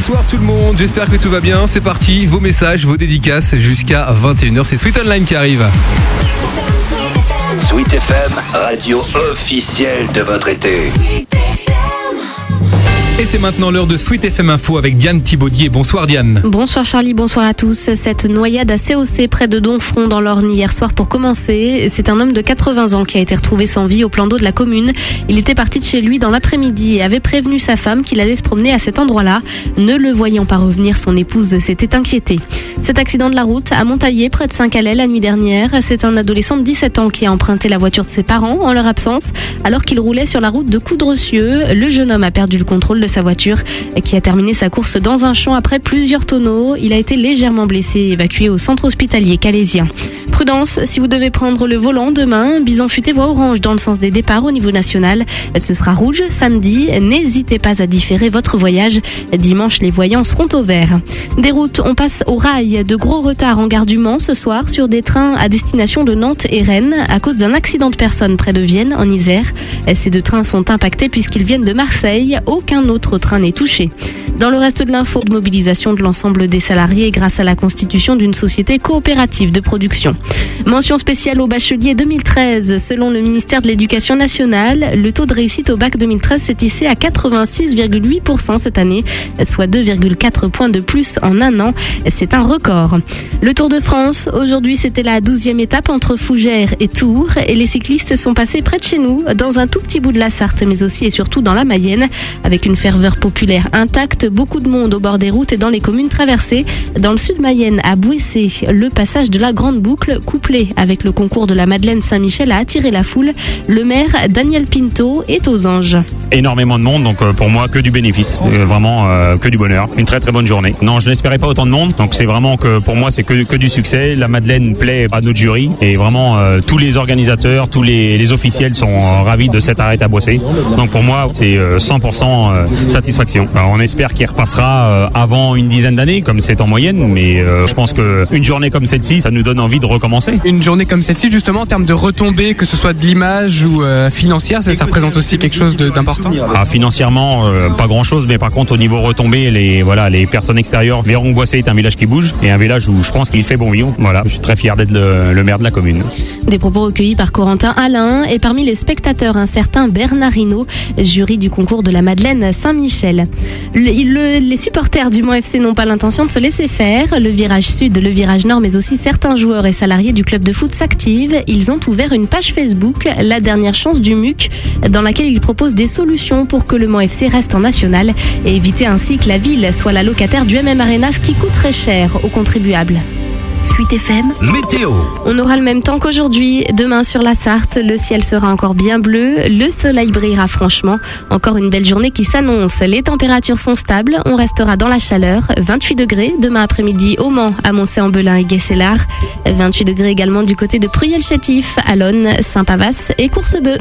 Bonsoir tout le monde, j'espère que tout va bien. C'est parti, vos messages, vos dédicaces jusqu'à 21h. C'est Sweet Online qui arrive. Sweet FM, radio officielle de votre été. Et c'est maintenant l'heure de Sweet FM Info avec Diane Thibaudier. Bonsoir Diane. Bonsoir Charlie, bonsoir à tous. Cette noyade à COC près de Domfront dans l'Orne hier soir pour commencer. C'est un homme de 80 ans qui a été retrouvé sans vie au plan d'eau de la commune. Il était parti de chez lui dans l'après-midi et avait prévenu sa femme qu'il allait se promener à cet endroit-là. Ne le voyant pas revenir, son épouse s'était inquiétée. Cet accident de la route a Montaillé près de Saint-Calais la nuit dernière. C'est un adolescent de 17 ans qui a emprunté la voiture de ses parents en leur absence alors qu'il roulait sur la route de Coudrecieux. Le jeune homme a perdu le contrôle de sa voiture et qui a terminé sa course dans un champ après plusieurs tonneaux. Il a été légèrement blessé et évacué au centre hospitalier calaisien. Prudence, si vous devez prendre le volant demain, Bison Futé voie orange dans le sens des départs au niveau national. Ce sera rouge samedi. N'hésitez pas à différer votre voyage. Dimanche, les voyants seront au vert. Des routes, on passe au rail. De gros retards en gare du Mans ce soir sur des trains à destination de Nantes et Rennes à cause d'un accident de personnes près de Vienne en Isère. Ces deux trains sont impactés puisqu'ils viennent de Marseille. Aucun autre train n'est touché. Dans le reste de l'info, de mobilisation de l'ensemble des salariés grâce à la constitution d'une société coopérative de production. Mention spéciale au bachelier 2013. Selon le ministère de l'Éducation nationale, le taux de réussite au bac 2013 s'est hissé à 86,8% cette année, soit 2,4 points de plus en un an. C'est un record. Le Tour de France, aujourd'hui c'était la 12e étape entre Fougères et Tours et les cyclistes sont passés près de chez nous, dans un tout petit bout de la Sarthe, mais aussi et surtout dans la Mayenne, avec une ferveur populaire intacte. Beaucoup de monde au bord des routes et dans les communes traversées. Dans le sud Mayenne, à Bouessé, le passage de la Grande Boucle, couplé avec le concours de la Madeleine Saint-Michel, a attiré la foule. Le maire, Daniel Pinto, est aux anges. Énormément de monde, donc pour moi que du bénéfice, vraiment que du bonheur. Une très très bonne journée. Non, je n'espérais pas autant de monde, donc c'est vraiment que pour moi c'est que du succès. La Madeleine plaît à notre jury et vraiment tous les organisateurs, tous les officiels sont ravis de cette arrête à Boissé. Donc pour moi c'est 100% satisfaction. Alors, on espère qu'il repassera avant une dizaine d'années, comme c'est en moyenne, mais je pense qu'une journée comme celle-ci, ça nous donne envie de recommencer. Une journée comme celle-ci, justement, en termes de retombées, que ce soit de l'image ou financière, ça représente aussi quelque chose d'important. Financièrement, pas grand-chose, mais par contre, au niveau retombées, les personnes extérieures verront que Boissé est un village qui bouge et un village où je pense qu'il fait bon vivre. Voilà, je suis très fier d'être le maire de la commune. Des propos recueillis par Corentin Alain et parmi les spectateurs, un certain Bernard Hinault, jury du concours de la Madeleine Saint-Michel. Les supporters du Mans FC n'ont pas l'intention de se laisser faire. Le virage sud, le virage nord, mais aussi certains joueurs et salariés du club de foot s'activent. Ils ont ouvert une page Facebook, La Dernière Chance du MUC, dans laquelle ils proposent des solutions pour que le Mans FC reste en national et éviter ainsi que la ville soit la locataire du MM Arena, ce qui coûterait cher aux contribuables. Sweet FM, météo. On aura le même temps qu'aujourd'hui. Demain sur la Sarthe, le ciel sera encore bien bleu. Le soleil brillera franchement. Encore une belle journée qui s'annonce. Les températures sont stables. On restera dans la chaleur. 28 degrés demain après-midi au Mans, à Moncey-en-Belin et Guescélard. 28 degrés également du côté de Pruyel-Chétif, Allonne, Saint-Pavas et Coursebeu.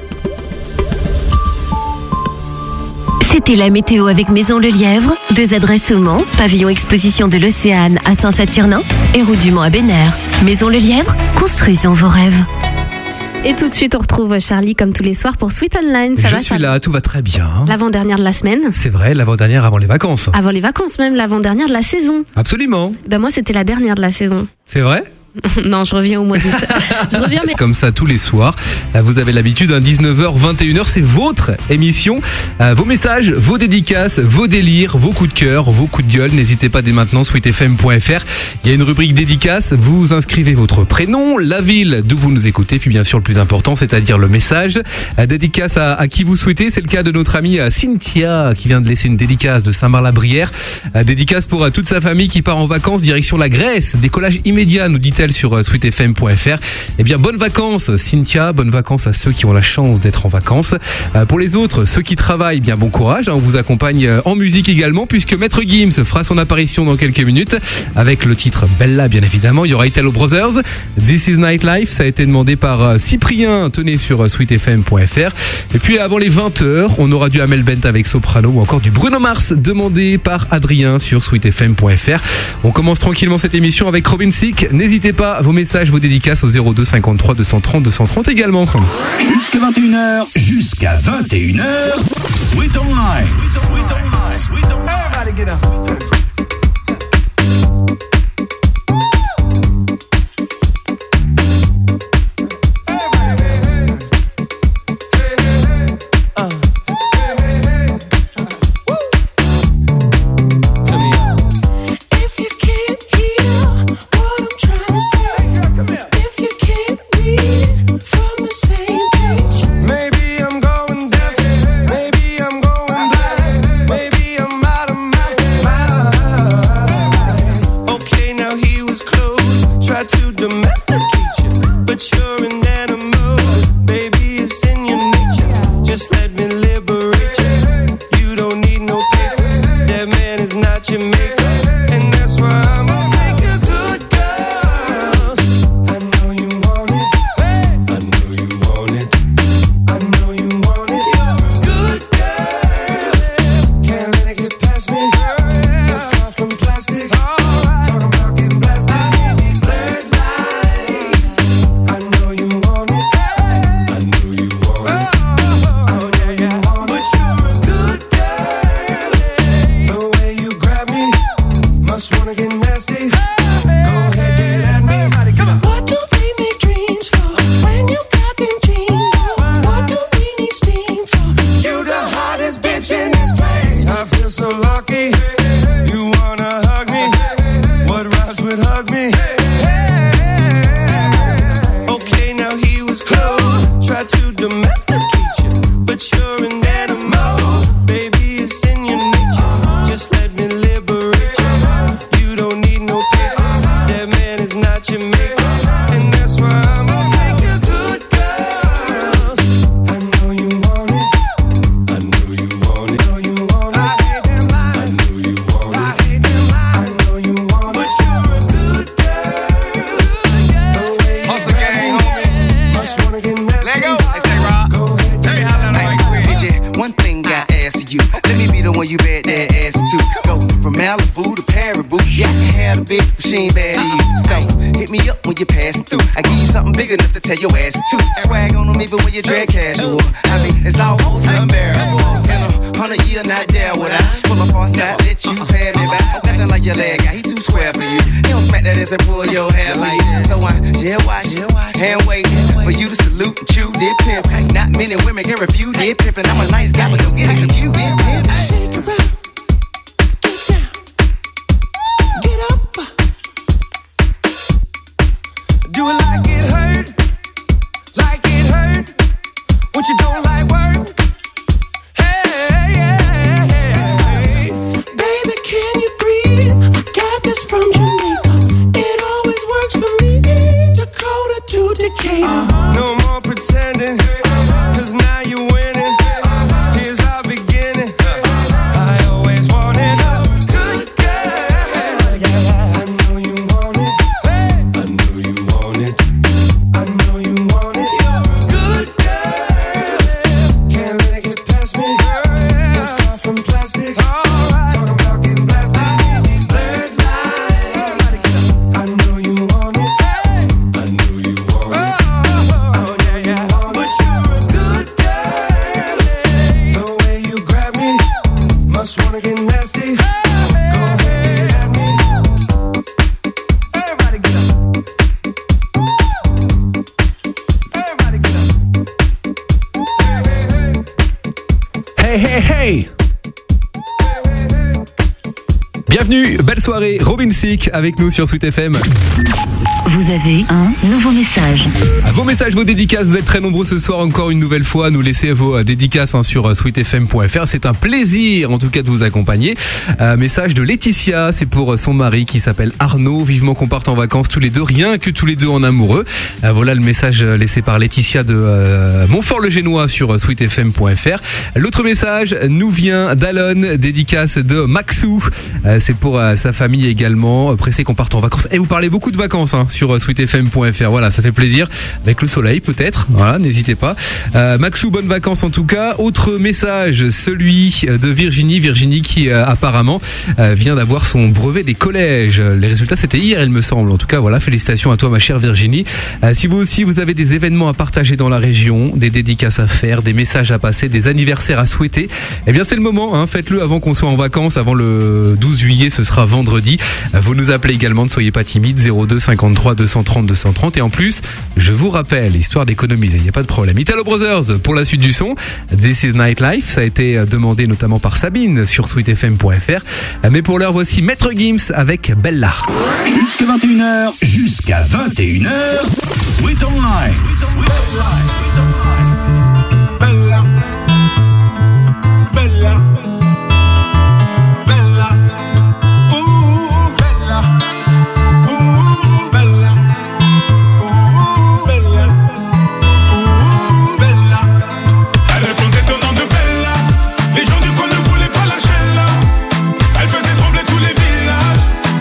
C'était la météo avec Maison Le Lièvre. 2 adresses au Mans, pavillon exposition de l'Océane à Saint-Saturnin et route du Mans à Bénère. Maison Le Lièvre, construisons vos rêves. Et tout de suite, on retrouve Charlie comme tous les soirs pour Sweet Online. Je suis là, tout va très bien. L'avant-dernière de la semaine. C'est vrai, l'avant-dernière avant les vacances. Avant les vacances même, l'avant-dernière de la saison. Absolument. Moi, c'était la dernière de la saison. C'est vrai ? Non, je reviens au mois d'août. C'est comme ça tous les soirs. Vous avez l'habitude, 19h, 21h, c'est votre émission. Vos messages, vos dédicaces, vos délires, vos coups de cœur, vos coups de gueule. N'hésitez pas dès maintenant, sweetfm.fr. Il y a une rubrique dédicace. Vous inscrivez votre prénom, la ville d'où vous nous écoutez, puis bien sûr le plus important, c'est-à-dire le message. Dédicace à qui vous souhaitez. C'est le cas de notre amie Cynthia qui vient de laisser une dédicace de Saint-Marc-la-Brière. Dédicace pour toute sa famille qui part en vacances direction la Grèce. Décollage immédiat, nous dit-elle sur sweetfm.fr. Eh bien, bonnes vacances Cynthia, bonnes vacances à ceux qui ont la chance d'être en vacances. Pour les autres, ceux qui travaillent, bien bon courage. On vous accompagne en musique également puisque Maître Gims fera son apparition dans quelques minutes avec le titre Bella, bien évidemment. Il y aura Italo Brothers, This is Nightlife, ça a été demandé par Cyprien. Tenez sur sweetfm.fr. Et puis avant les 20h, on aura du Amel Bent avec Soprano ou encore du Bruno Mars demandé par Adrien sur sweetfm.fr. On commence tranquillement cette émission avec Robin Thicke. N'hésitez pas, vos messages, vos dédicaces au 02 53 230 230 également. Jusqu'à 21h, jusqu'à 21h, Sweet Online. Sweet Online. Sweet Online. Everybody get up. Jamaica, and that's why I'm gonna take you good girls. I know you want it. I know you want it. I know you want it. Good girl, can't let it get past me. It's far from plastic. Talking about getting blasted in these blurred lights. I know you want it. I know you want it. I know you want it. But you're a good girl. The way you grab me, must wanna get nasty. Go ahead, get at me. What do we need dreams for when you got them jeans on? What do we need steam for? You the hottest bitch in this place. I feel so lucky. You wanna hug me? What rhymes with hug me? Okay, now he was close. Tried to domesticate you, but you're an animal. Baby, it's in your nature. Just let me liberate you. You don't need no papers. That man is not your maker, and that's why I'm gonna take you good girls. I know you want it. I know you want it. I know you want it. I know you want it. I know you want it. But you're a good girl. The way you grab me, must wanna get nasty. Go ahead, get at me. One thing I ask of you, let me be the one you bet that ass to. Go from Malibu to Paribu, yeah, I had a bitch, but she ain't bad to you. So hit me up when you pass through. I give you something big enough to tell your ass to. Swag on them even when you drag casual. I mean, it's almost unbearable. In 100 years, not there would I pull up on side, let you pay me back. Nothing like your leg guy, he too square for you. He don't smack that ass and pull your hair like that. So I jail watch, hand wait for you to salute and chew, did pimp. Not many women can refuse, did pimp. And I'm a nice guy, but don't get it confused, did pimp. Shake it up, get down, get up. Do it like it hurt, like it hurt. What you don't like work? Hey, baby, can you breathe? I got this from Jamaica. It always works for me. Dakota to Decatur. No more pretending, 'cause now you're winning. Here's our beginning. I always wanted a good girl. Yeah, I know you want it. I know you want it. I know you want it. Good girl. Can't let it get past me. It's far from plastic. Talking about getting blasted in these blurred lights. I know you want it. I know you want it. Oh yeah. But you're a good girl. The way you grab me, must wanna get nasty. Go ahead, get at me. Everybody get up. Everybody get up. Hey, hey, hey! Bienvenue, belle soirée, Robin Thicke avec nous sur Sweet FM. Vous avez un nouveau message. Vos messages, vos dédicaces, vous êtes très nombreux ce soir encore une nouvelle fois à nous laisser vos dédicaces sur sweetfm.fr. C'est un plaisir en tout cas de vous accompagner. Message de Laetitia, c'est pour son mari qui s'appelle Arnaud. Vivement qu'on parte en vacances tous les deux, rien que tous les deux en amoureux. Voilà le message laissé par Laetitia de Montfort-le-Génois sur sweetfm.fr. L'autre message nous vient d'Alon, dédicace de Maxou. C'est pour sa famille également, pressé qu'on parte en vacances. Et vous parlez beaucoup de vacances sur sweetfm.fr. Voilà, ça fait plaisir. Avec le soleil peut-être. Voilà, n'hésitez pas. Maxou, bonnes vacances en tout cas. Autre message, celui de Virginie qui apparemment vient d'avoir son brevet des collèges. Les résultats c'était hier il me semble. En tout cas voilà, félicitations à toi ma chère Virginie. Si vous aussi vous avez des événements à partager dans la région, des dédicaces à faire, des messages à passer, des anniversaires à souhaiter, eh bien c'est le moment, faites-le avant qu'on soit en vacances, avant le 12 juillet, ce sera vendredi. Vous nous appelez également, ne soyez pas timide, 02 53 230 230 et en plus, je vous rappelle, histoire d'économiser, il n'y a pas de problème. Italo Brothers pour la suite du son, This is Nightlife, ça a été demandé notamment par Sabine sur sweetfm.fr. Mais pour l'heure, voici Maître Gims avec Bella. Jusqu'à 21h, jusqu'à 21h, Sweet Online. Bella, Bella, Bella, ooh, Bella, ooh, Bella, ooh, Bella, ooh, Bella. Elle répondait au nom de Bella. Les gens du coin ne voulaient pas lâcher là. Elle faisait trembler tous les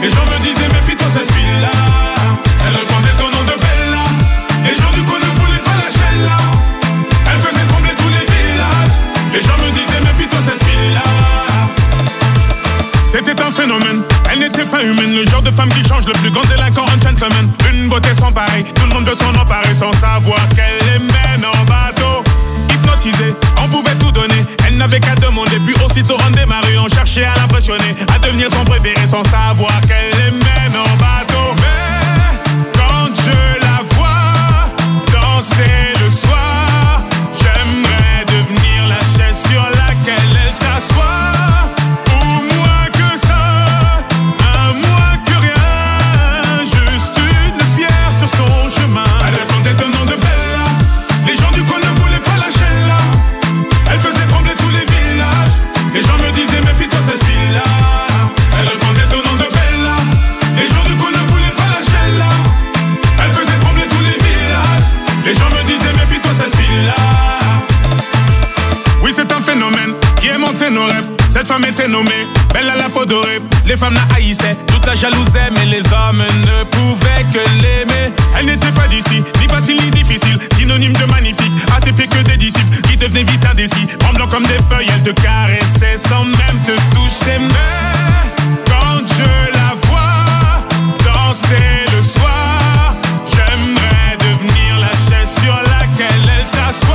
Les gens me disaient méfie-toi cette fille-là. Elle répondait au nom de Bella. Les gens du coin ne voulaient pas lâcher là. Elle faisait trembler tous les villages. Les gens me disaient méfie-toi cette fille-là. C'était un phénomène, elle n'était pas humaine. Le genre de femme qui change, le plus grand délinquant, un gentleman. Une beauté sans pareil, tout le monde veut s'en emparer sans savoir qu'elle les mène en bateau. Hypnotisée, on pouvait tout donner. Elle n'avait qu'à demander, puis aussitôt on démarrait. On cherchait à l'impressionner, à devenir son préféré sans savoir qu'elle les mène en bateau. Mais quand je la vois danser le soir, j'aimerais devenir la chaise sur laquelle elle s'assoit. Nos rêves. Cette femme était nommée belle à la peau dorée. Les femmes la haïssaient, toute la jalousaient, mais les hommes ne pouvaient que l'aimer. Elle n'était pas d'ici, ni facile ni difficile, synonyme de magnifique, assez pire que des disciples qui devenaient vite indécis. Tremblant comme des feuilles, elle te caressait sans même te toucher. Mais quand je la vois danser le soir, j'aimerais devenir la chaise sur laquelle elle s'assoit.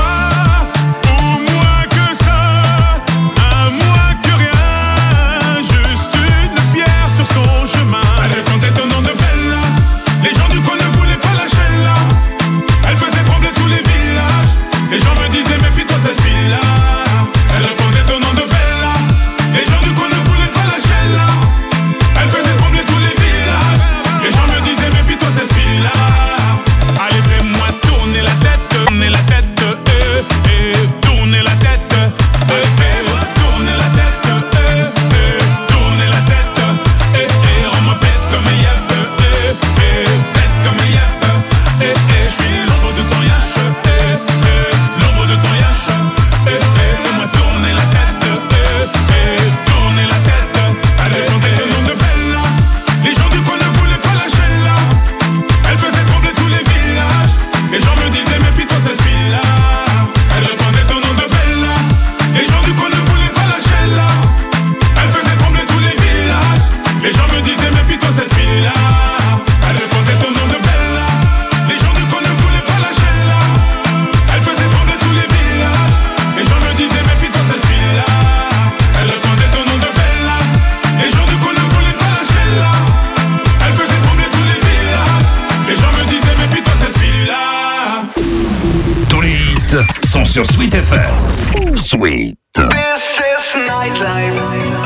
Sur Sweet FM. Sweet. This is nightlife.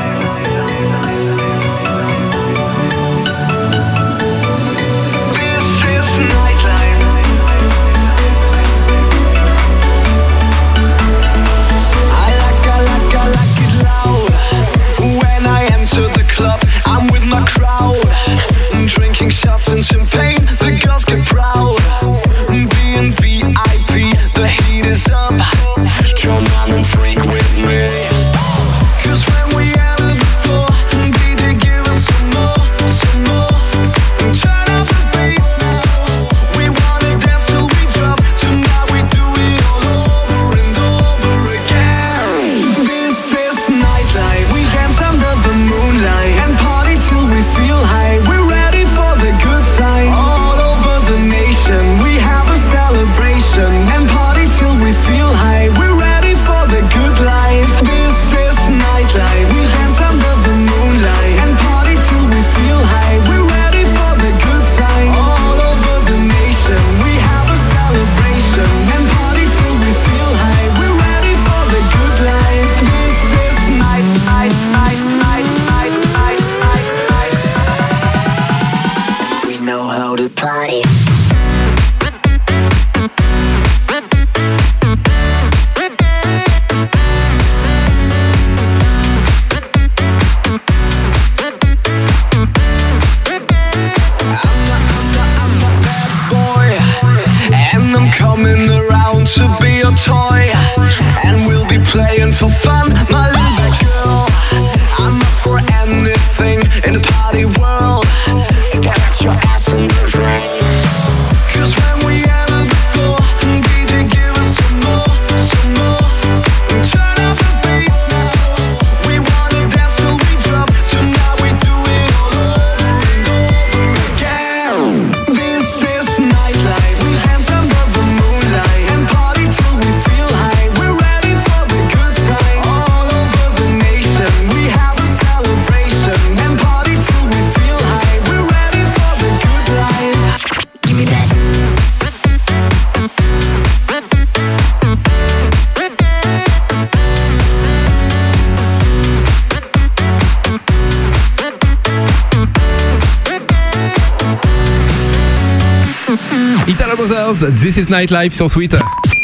Shots and champagne, the girls get proud. Being VIP, the heat is up. Come on and freak with me. 'Cause when we enter the floor, DJ give us some more. Turn up the bass now. We wanna dance till we drop. Tonight we do it all over and over again. This is nightlife. We dance under the moonlight and party till we feel high. We're ready for the good times. All over the nation, we have a celebration and party till we feel high. We're ready for the good life. This is nightlife. We dance under the moonlight and party till we feel high. We're ready for the good times. All over the nation, we have a celebration and party till we feel high. We're ready for the good life. This is night. We know how to party. Coming around to be your toy, and we'll be playing for fun, my little girl. I'm up for anything in the party world. Italo Brothers, This is Nightlife sur Sweet.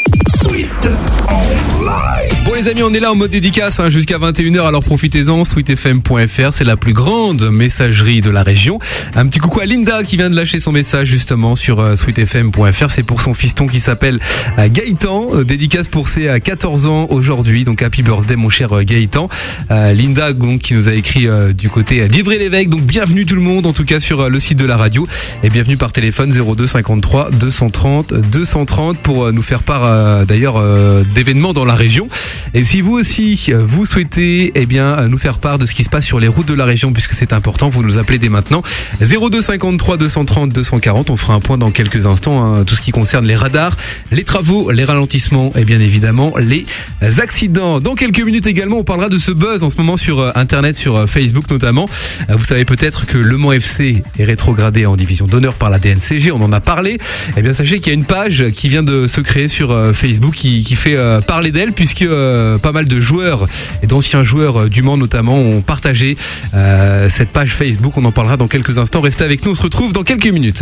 Bon les amis, on est là en mode dédicace jusqu'à 21h, alors profitez-en. sweetfm.fr, c'est la plus grande messagerie de la région. Un petit coucou à Linda qui vient de lâcher son message justement sur sweetfm.fr. C'est pour son fiston qui s'appelle Gaëtan. Dédicace pour ses 14 ans aujourd'hui, donc happy birthday mon cher Gaëtan. Linda donc qui nous a écrit du côté d'Ivry-l'Évêque, donc bienvenue tout le monde en tout cas sur le site de la radio, et bienvenue par téléphone 02 53 230 230 pour nous faire part d'ailleurs d'événements dans la région. Et si vous aussi vous souhaitez nous faire part de ce qui se passe sur les routes de la région, puisque c'est important, vous nous appelez dès maintenant 02 53 230 240. On fera un point dans quelques instants, tout ce qui concerne les radars, les travaux, les ralentissements et bien évidemment les accidents. Dans quelques minutes également, on parlera de ce buzz en ce moment sur internet, sur Facebook notamment. Vous savez peut-être que Le Mans FC est rétrogradé en division d'honneur par la DNCG, on en a parlé. Eh bien sachez qu'il y a une page qui vient de se créer sur Facebook qui fait parler d'elle, puisque pas mal de joueurs et d'anciens joueurs du Mans notamment ont partagé cette page Facebook. On en parlera dans quelques instants. Restez avec nous, on se retrouve dans quelques minutes.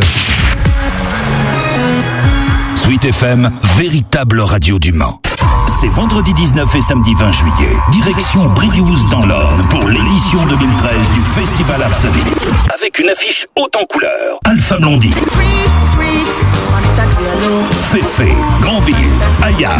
Sweet FM, véritable radio du Mans. C'est vendredi 19 et samedi 20 juillet. Direction Briouze dans l'Orne pour l'édition 2013 du Festival Arsenic. Avec une affiche haute en couleurs. Alpha Blondie, Féfé, Grandville, Ayab,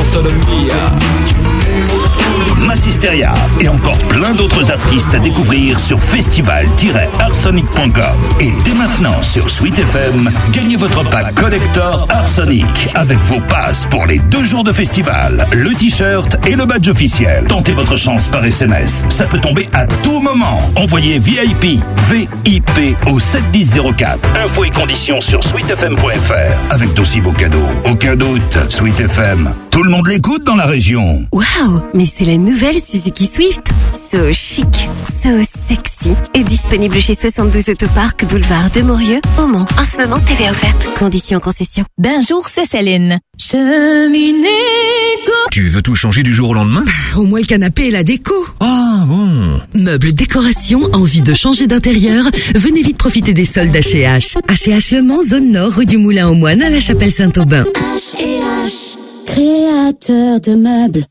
Massisteria et encore plein d'autres artistes à découvrir sur festival-arsenic.com. Et dès maintenant sur Sweet FM, gagnez votre pack collector Arsenic avec vos passes pour les 2 jours de festival, le t-shirt et le badge officiel. Tentez votre chance par SMS, ça peut tomber à tout moment. Envoyez VIP au 71004. Infos et conditions sur sweetfm.fr avec d'aussi beaux cadeaux. Aucun doute, Sweet FM, tout le monde l'écoute dans la région. Waouh, mais c'est la nouvelle Suzuki Swift. So chic, so sexy. Et disponible chez 72 Autopark, boulevard de Maurieux, au Mans. En ce moment, TVA offerte. Conditions concession. Bonjour, c'est Céline. Cheminée go. Tu veux tout changer du jour au lendemain? Au moins le canapé et la déco. Ah bon. Meubles décoration, envie de changer d'intérieur? Venez vite profiter des soldes H&H. H&H Le Mans, zone nord, rue du Moulin aux Moines, à la Chapelle Saint-Aubin. H&H, créateur de meubles.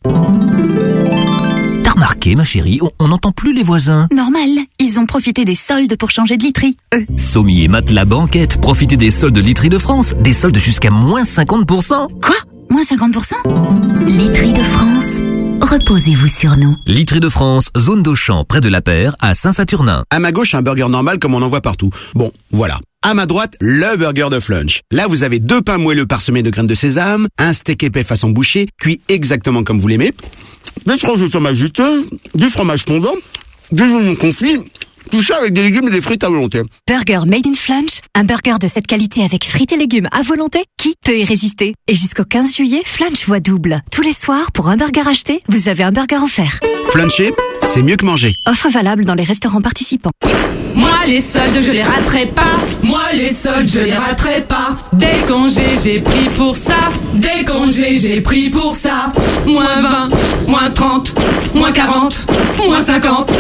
T'as remarqué, ma chérie, on n'entend plus les voisins. Normal, ils ont profité des soldes pour changer de literie, eux. Sommier et Matelas Banquette, profitez des soldes Literie de France. Des soldes jusqu'à moins 50%. Quoi? Moins 50%? Literie de France. Reposez-vous sur nous. Literie de France, zone d'Auchan, près de La Paire, à Saint-Saturnin. À ma gauche, un burger normal comme on en voit partout. Bon, voilà. À ma droite, le burger de Flunch. Là, vous avez 2 pains moelleux parsemés de graines de sésame, un steak épais façon boucher, cuit exactement comme vous l'aimez, des tranches de tomate juteuses, du fromage fondant, des oignons confits, tout ça avec des légumes et des frites à volonté. Burger made in Flunch, un burger de cette qualité avec frites et légumes à volonté, qui peut y résister? Et jusqu'au 15 juillet, Flunch voit double. Tous les soirs, pour un burger acheté, vous avez un burger offert. Fluncher, c'est mieux que manger. Offre valable dans les restaurants participants. Moi les soldes je les raterai pas. Moi les soldes je les raterai pas. Des congés j'ai pris pour ça. Des congés j'ai pris pour ça. Moins 20, moins 30, moins 40, moins 50.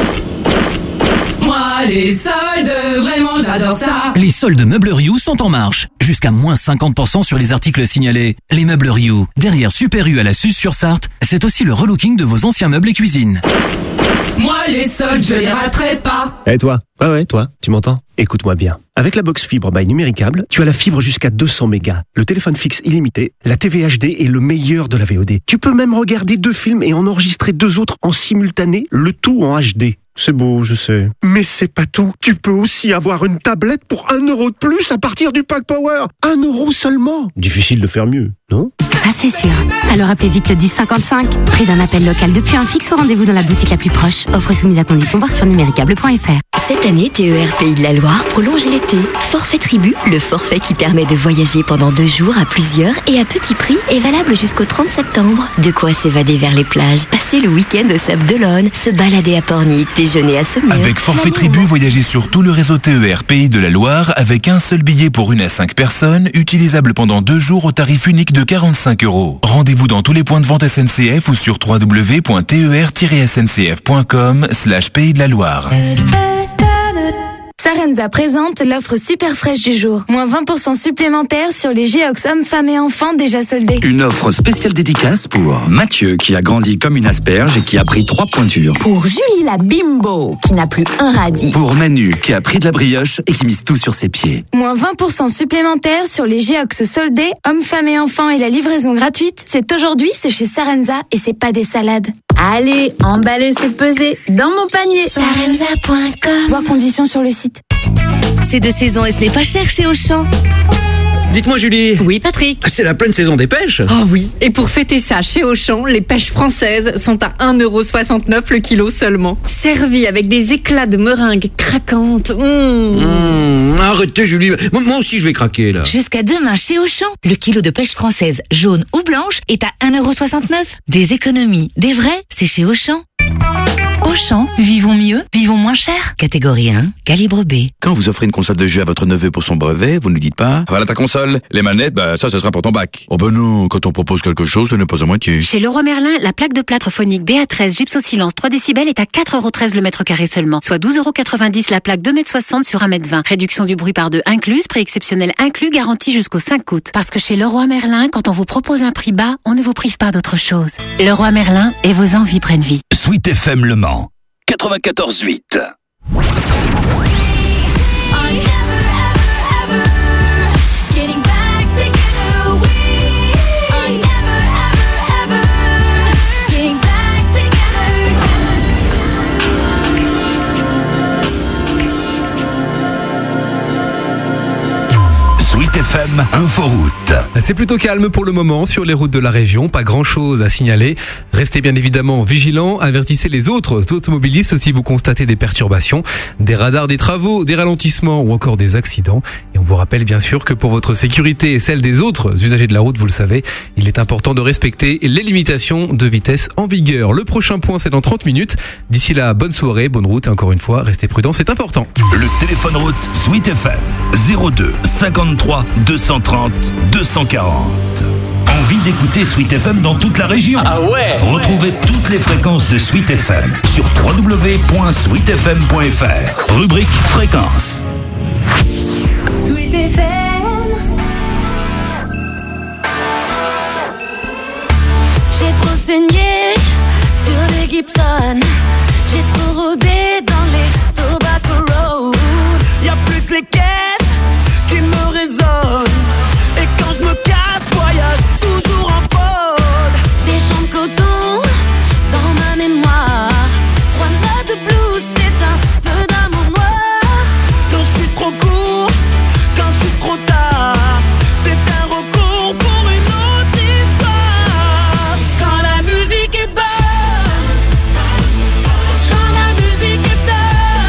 Moi les soldes, vraiment j'adore ça. Les soldes Meubles Rioux sont en marche. Jusqu'à moins 50% sur les articles signalés. Les Meubles Rioux, derrière Super U à la Suze-sur-Sarthe, c'est aussi le relooking de vos anciens meubles et cuisine. Moi les soldes je les raterai pas. Eh toi? Ouais, toi, tu m'entends? Écoute-moi bien. Avec la box fibre by Numéricable, tu as la fibre jusqu'à 200 mégas, le téléphone fixe illimité, la TV HD et le meilleur de la VOD. Tu peux même regarder 2 films et en enregistrer 2 autres en simultané, le tout en HD. C'est beau, je sais. Mais c'est pas tout. Tu peux aussi avoir une tablette pour 1 € de plus à partir du pack Power. 1 € seulement. Difficile de faire mieux, non? Ça c'est sûr. Alors appelez vite le 1055. Prix d'un appel local depuis un fixe au rendez-vous dans la boutique la plus proche. Offre soumise à condition, voir sur numéricable.fr. Cette année, TER Pays de la Loire prolonge l'été. Forfait Tribu, le forfait qui permet de voyager pendant 2 jours à plusieurs et à petit prix est valable jusqu'au 30 septembre. De quoi s'évader vers les plages, passer le week-end au Sable d'Olonne, se balader à Pornic, déjeuner à Saumur. Avec Forfait Tribu, voyagez sur tout le réseau TER Pays de la Loire avec un seul billet pour 1 à 5 personnes, utilisable pendant 2 jours au tarif unique de 45 €. Rendez-vous dans tous les points de vente SNCF ou sur www.ter-sncf.com/Pays de la Loire. Sarenza présente l'offre super fraîche du jour. Moins 20% supplémentaires sur les Geox hommes, femmes et enfants déjà soldés. Une offre spéciale dédicace pour Mathieu qui a grandi comme une asperge et qui a pris 3 pointures. Pour Julie la bimbo qui n'a plus un radis. Pour Manu qui a pris de la brioche et qui mise tout sur ses pieds. Moins 20% supplémentaires sur les Geox soldés, hommes, femmes et enfants et la livraison gratuite. C'est aujourd'hui, c'est chez Sarenza et c'est pas des salades. Allez, emballez, c'est pesé dans mon panier. Sarenza.com. Voir conditions sur le site. C'est de saison et ce n'est pas cher chez Auchan. Dites-moi Julie. Oui Patrick. C'est la pleine saison des pêches. Oh oui. Et pour fêter ça, chez Auchan, les pêches françaises sont à 1,69€ le kilo seulement. Servies avec des éclats de meringue craquantes. Arrêtez Julie. Moi aussi je vais craquer là. Jusqu'à demain chez Auchan, le kilo de pêche française jaune ou blanche est à 1,69€. Des économies, des vrais, c'est chez Auchan. Auchan, vivons mieux, vivons moins cher. Catégorie 1, calibre B. Quand vous offrez une console de jeu à votre neveu pour son brevet, vous ne lui dites pas « Voilà ta console, les manettes, ça sera pour ton bac. » Oh ben non, quand on propose quelque chose, ce n'est pas à moitié. Chez Leroy Merlin, la plaque de plâtre phonique BA13 Gypso-Silence 3 décibels est à 4,13€ le mètre carré seulement, soit 12,90€ la plaque 2,60 m sur 1,20 m. Réduction du bruit par 2 incluse, prix exceptionnel inclus, garantie jusqu'au 5 août. Parce que chez Leroy Merlin, quand on vous propose un prix bas, on ne vous prive pas d'autre chose. Leroy Merlin et vos envies prennent vie. Sweet FM Le Mans 94.8. Sweet FM Inforoute. C'est plutôt calme pour le moment sur les routes de la région, pas grand chose à signaler. Restez bien évidemment vigilants, avertissez les autres automobilistes si vous constatez des perturbations, des radars, des travaux, des ralentissements ou encore des accidents. Et on vous rappelle bien sûr que pour votre sécurité et celle des autres usagers de la route, vous le savez, il est important de respecter les limitations de vitesse en vigueur. Le prochain point c'est dans 30 minutes. D'ici là, bonne soirée, bonne route et encore une fois, restez prudents, c'est important. Le téléphone route Sweet FM 02 53 230 240. Envie d'écouter Sweet FM dans toute la région? Ah ouais! Retrouvez toutes les fréquences de Sweet FM sur www.sweetfm.fr. Rubrique fréquence. Sweet FM. J'ai trop saigné sur des Gibson. J'ai trop rodé dans les Tobacco Road. Y'a plus que les caisses qui me résonnent. Et quand je me casse, voyage toujours en pôle. Des champs de coton dans ma mémoire. 3 notes de blues, c'est un peu d'amour noir. Quand je suis trop court, quand je suis trop tard, c'est un recours pour une autre histoire. Quand la musique est bonne, quand la musique est bonne.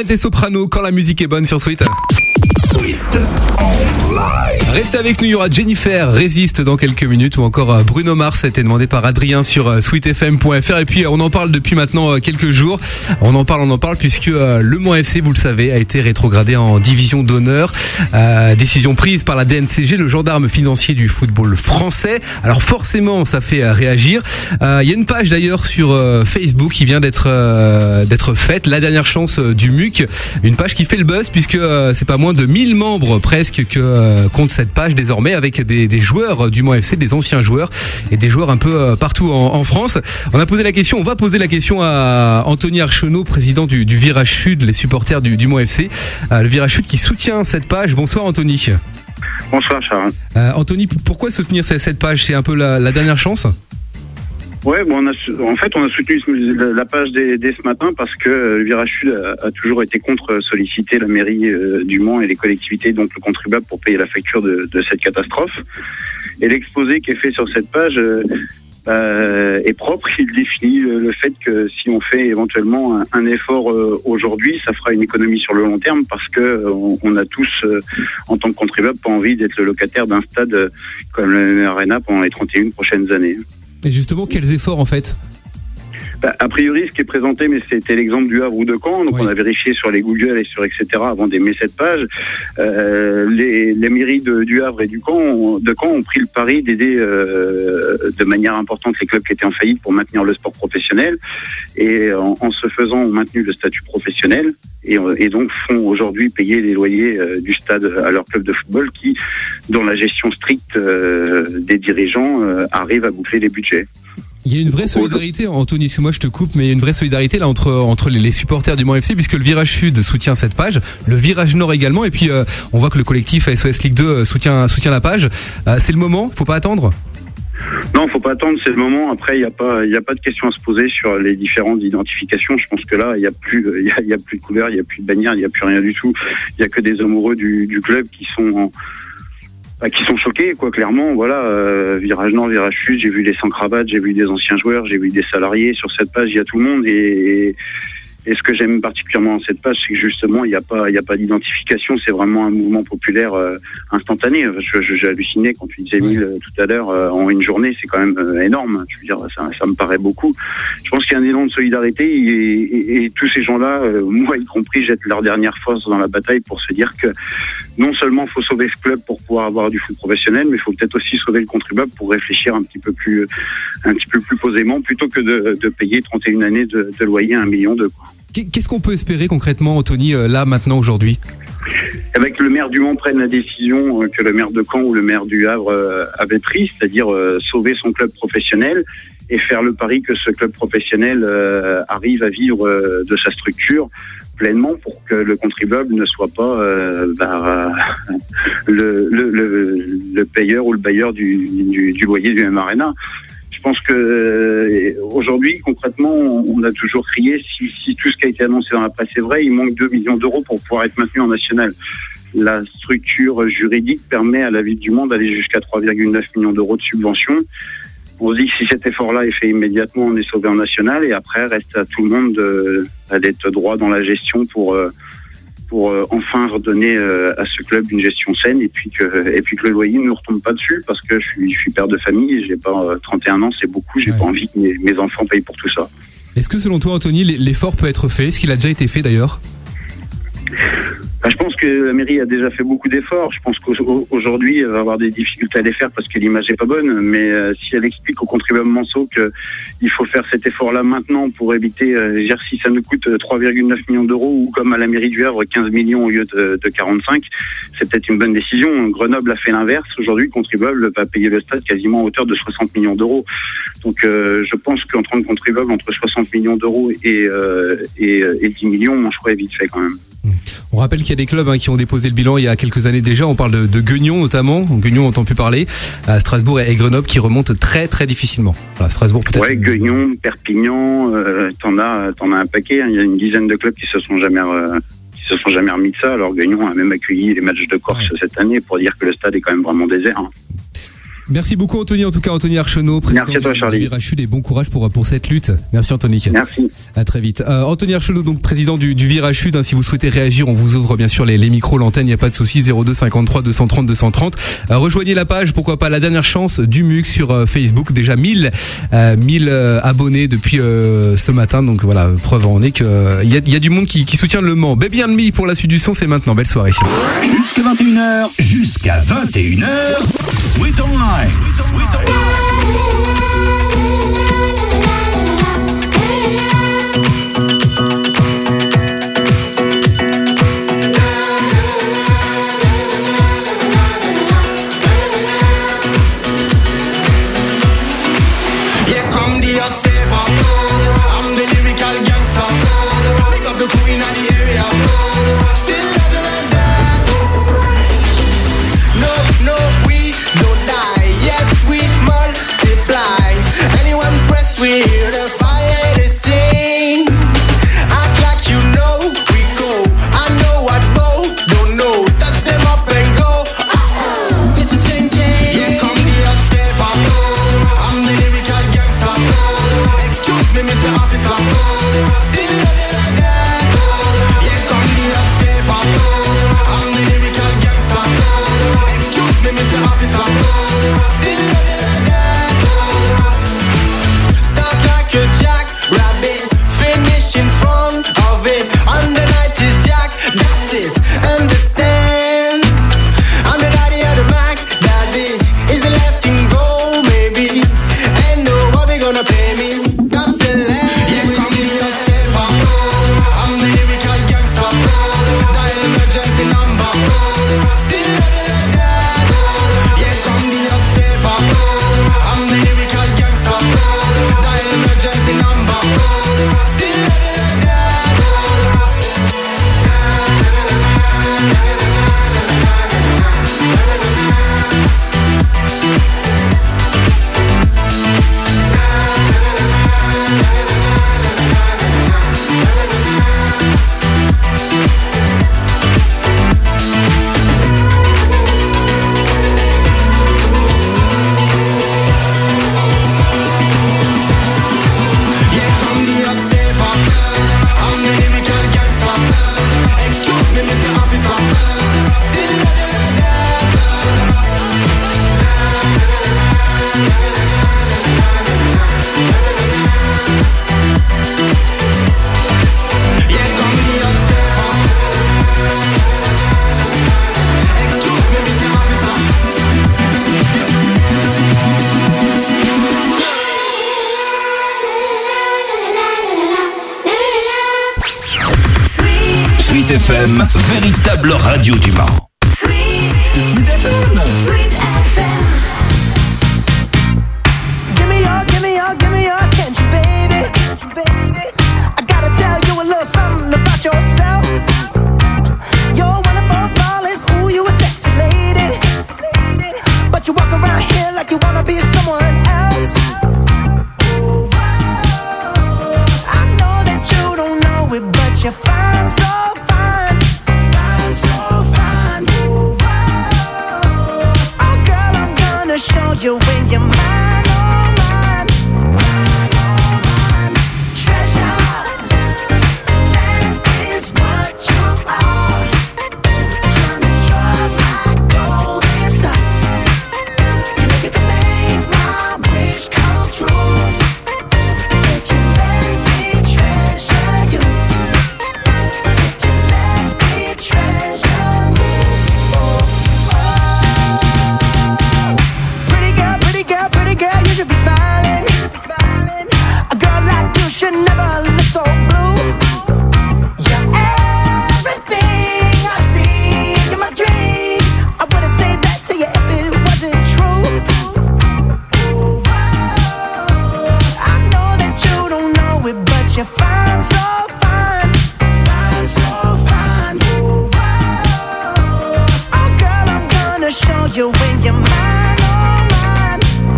et Soprano quand la musique est bonne sur Sweet. Restez avec nous, il y aura Jennifer Résiste dans quelques minutes ou encore Bruno Mars, ça a été demandé par Adrien sur sweetfm.fr et puis on en parle depuis maintenant quelques jours. On en parle puisque le Mans FC, vous le savez, a été rétrogradé en division d'honneur. Décision prise par la DNCG, le gendarme financier du football français. Alors forcément, ça fait réagir. Il y a une page d'ailleurs sur Facebook qui vient d'être faite, la dernière chance du MUC, une page qui fait le buzz puisque c'est pas moins de 1000 membres presque que compte cette page désormais avec des joueurs du Mans FC, des anciens joueurs et des joueurs un peu partout en France. On va poser la question à Anthony Archenot, président du Virage Sud, les supporters du Mans FC. Le Virage Sud qui soutient cette page. Bonsoir Anthony. Bonsoir Charles. Anthony, pourquoi soutenir cette page? C'est un peu la dernière chance? Ouais, bon, on a soutenu la page dès ce matin parce que le Virage Sud a toujours été contre solliciter la mairie du Mans et les collectivités, donc le contribuable, pour payer la facture de cette catastrophe. Et l'exposé qui est fait sur cette page est propre. Il définit le fait que si on fait éventuellement un effort aujourd'hui, ça fera une économie sur le long terme parce que on a tous, en tant que contribuable, pas envie d'être le locataire d'un stade comme le Arena pendant les 31 prochaines années. Et justement, quels efforts en fait? A priori, ce qui est présenté, mais c'était l'exemple du Havre ou de Caen, donc on a vérifié sur les Google et sur etc. avant d'aimer cette page. Les mairies du Havre et de Caen ont pris le pari d'aider de manière importante les clubs qui étaient en faillite pour maintenir le sport professionnel, et en ce faisant ont maintenu le statut professionnel et donc font aujourd'hui payer les loyers du stade à leur club de football qui, dans la gestion stricte des dirigeants, arrivent à boucler les budgets. Il y a une vraie solidarité, Anthony, excuse-moi je te coupe, mais il y a une vraie solidarité là entre les supporters du Mans FC, puisque le Virage Sud soutient cette page, le Virage Nord également, et puis on voit que le collectif SOS Ligue 2 soutient la page. C'est le moment, faut pas attendre? Non, faut pas attendre, c'est le moment. Après, il y a pas de question à se poser sur les différentes identifications. Je pense que là, il y a plus de couleurs, il y a plus de bannières, il y a plus rien du tout. Il y a que des amoureux du club qui sont choqués, quoi, clairement. Voilà, Virage Nord, Virage Sud, j'ai vu les sans-cravates, j'ai vu des anciens joueurs, j'ai vu des salariés. Sur cette page, il y a tout le monde et ce que j'aime particulièrement dans cette page, c'est que justement, il n'y a pas d'identification. C'est vraiment un mouvement populaire instantané. J'ai halluciné quand tu disais 1000 tout à l'heure en une journée. C'est quand même énorme. Je veux dire, ça me paraît beaucoup. Je pense qu'il y a un élan de solidarité et tous ces gens-là, moi y compris, jettent leur dernière force dans la bataille pour se dire que non seulement il faut sauver ce club pour pouvoir avoir du foot professionnel, mais il faut peut-être aussi sauver le contribuable pour réfléchir un petit peu plus posément, plutôt que de payer 31 années de loyer à 1 million d'euros. Qu'est-ce qu'on peut espérer concrètement, Anthony, là, maintenant, aujourd'hui? Avec le maire du Mans prenne la décision que le maire de Caen ou le maire du Havre avait prise, c'est-à-dire sauver son club professionnel et faire le pari que ce club professionnel arrive à vivre de sa structure pleinement pour que le contribuable ne soit pas le payeur ou le bailleur du loyer du M Arena. Je pense que aujourd'hui, concrètement, on a toujours crié, si tout ce qui a été annoncé dans la presse est vrai, il manque 2 millions d'euros pour pouvoir être maintenu en national. La structure juridique permet à la Ville du Mans d'aller jusqu'à 3,9 millions d'euros de subventions. On se dit que si cet effort-là est fait immédiatement, on est sauvé en national, et après, reste à tout le monde d'être droit dans la gestion pour enfin redonner à ce club une gestion saine, et puis que le loyer ne nous retombe pas dessus, parce que je suis père de famille et j'ai pas 31 ans, c'est beaucoup, j'ai pas envie que mes enfants payent pour tout ça. Est-ce que selon toi, Anthony, l'effort peut être fait? Est-ce qu'il a déjà été fait d'ailleurs? Je pense que la mairie a déjà fait beaucoup d'efforts. Je pense qu'aujourd'hui, elle va avoir des difficultés à les faire parce que l'image est pas bonne. Mais si elle explique aux contribuables manceaux qu'il faut faire cet effort-là maintenant pour éviter, si ça nous coûte 3,9 millions d'euros ou comme à la mairie du Havre 15 millions au lieu de 45, c'est peut-être une bonne décision. Grenoble a fait l'inverse. Aujourd'hui, le contribuable va payer le stade quasiment à hauteur de 60 millions d'euros. Donc je pense qu'en tant que contribuable, entre 60 millions d'euros et 10 millions, mon choix est vite fait quand même. On rappelle qu'il y a des clubs qui ont déposé le bilan il y a quelques années déjà. On parle de Guignon notamment. Guignon, on n'entend plus parler. Strasbourg et Grenoble qui remontent très très difficilement. Voilà, Strasbourg peut-être. Ouais, Guignon, Perpignan, t'en as un paquet. Il y a une dizaine de clubs qui se sont jamais remis de ça. Alors Guignon a même accueilli les matchs de Corse cette année pour dire que le stade est quand même vraiment désert. Merci beaucoup Anthony, en tout cas Anthony Archenot, président Merci à toi, Charlie. du Virachute, et bon courage pour cette lutte. Merci Anthony. Merci. À très vite. Anthony Archenot, donc président du Virachute, si vous souhaitez réagir, on vous ouvre bien sûr les micros, l'antenne, il n'y a pas de souci, 02 53 230 230. Rejoignez la page, pourquoi pas, la dernière chance du MUX sur Facebook, déjà 1000 abonnés depuis ce matin, donc voilà, preuve en est qu'il y a du monde qui soutient le Mans. Baby and Me pour la suite du son, c'est maintenant, belle soirée. Jusqu'à 21h, jusqu'à 21h, Sweet Online. Here come the hot stepper. I'm the lyrical gangster. Pick up the queen of the area. Still loving like that. No, we don't die. Yes, we multiply. Anyone press, we hear the fire they sing. Act like you know we go. I know what bow, don't know. Touch them up and go. Ching. Here come the hot stepper. I'm the lyrical gangster. Excuse me, Mr. Officer. Still love you like that. Here come the hot stepper. I'm the lyrical gangster. Excuse me, Mr. Officer. Still love you like that. Start like a jackrabbit, finish in front of it. On the night is Jack, that's it. Understand? I'm the daddy of the Mac, daddy. Is the left in goal, maybe? And no, what we gonna pay me? Top select. Here come the hot stepper. I'm the lyrical gangster. Dial emergency number. Still love you like that. Here come the hot stepper. I'm the lyrical gangster. Dial emergency number. Still love you like that. Here come the hot stepper. I'm the lyrical gangster. Excuse me, Mr. Officer. Still love you like that. Here come the hot stepper. Excuse me, Mr. Officer. Sweet FM, véritable radio du Mans. Sweet FM. Give me your attention, baby. I gotta tell you a little something about yourself. You're one of our flawless, ooh, you a sexy lady. But you walk around here like you wanna be someone else. I know that you don't know it, but you're fine, so fine. Fine, so fine. Oh girl, I'm gonna show you when you're mine, oh mine. Treasure, that is what you are. Honey, you're my golden star. You know you can make my wish come true. If you let me treasure you. If you let me treasure you. Pretty girl, you should be smiling. A girl like you should never look so blue. You're everything I see in my dreams. I wouldn't say that to you if it wasn't true. I know that you don't know it, but you're fine, so fine. Fine, so fine. Oh girl, I'm gonna show you when you're mine, oh mine.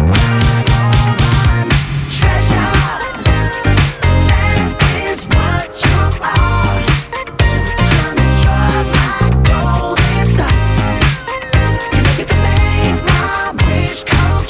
Treasure, that is what you are. Honey, you're my golden star. You know you can make my wish come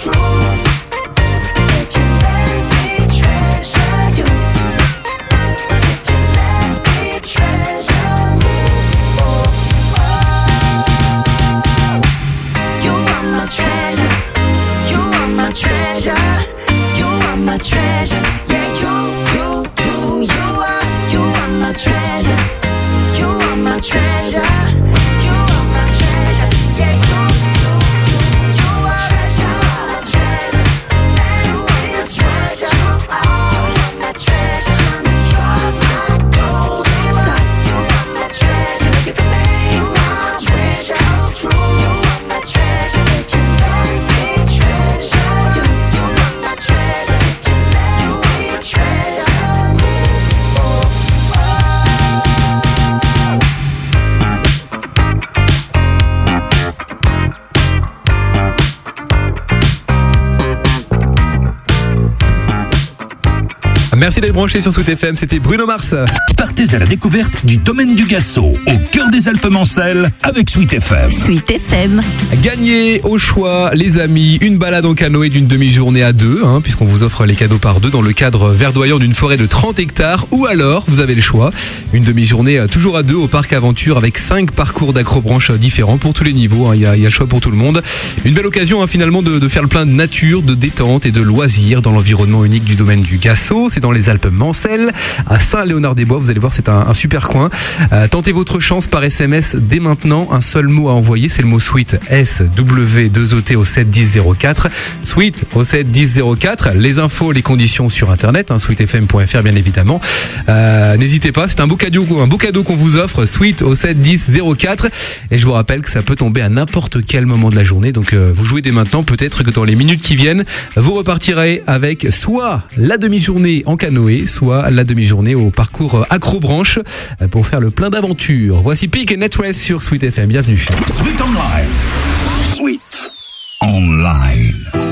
Merci d'être branché sur Sweet FM, c'était Bruno Mars. Partez à la découverte du domaine du Gassot, au cœur des Alpes-Mancelles, avec Sweet FM. Sweet FM. Gagnez au choix, les amis, une balade en canoë d'une demi-journée à deux, puisqu'on vous offre les cadeaux par deux dans le cadre verdoyant d'une forêt de 30 hectares. Ou alors, vous avez le choix, une demi-journée toujours à deux au parc Aventure avec 5 parcours d'acrobranche différents pour tous les niveaux. Il y a le choix pour tout le monde. Une belle occasion finalement de faire le plein de nature, de détente et de loisirs dans l'environnement unique du domaine du Gassot. C'est dans les Alpes-Mancelles, à Saint-Léonard-des-Bois. Vous allez voir, c'est un super coin. Tentez votre chance par SMS dès maintenant. Un seul mot à envoyer, c'est le mot Sweet, SW2OT au 71004. Sweet au 71004. Les infos, les conditions sur internet, sweetfm.fr bien évidemment. N'hésitez pas, c'est un beau cadeau qu'on vous offre, Sweet au 71004. Et je vous rappelle que ça peut tomber à n'importe quel moment de la journée. Donc vous jouez dès maintenant, peut-être que dans les minutes qui viennent, vous repartirez avec soit la demi-journée en canoë, soit la demi-journée au parcours acrobranche pour faire le plein d'aventures. Voici Peak et Netrest sur Sweet FM, bienvenue. Sweet Online. Sweet Online.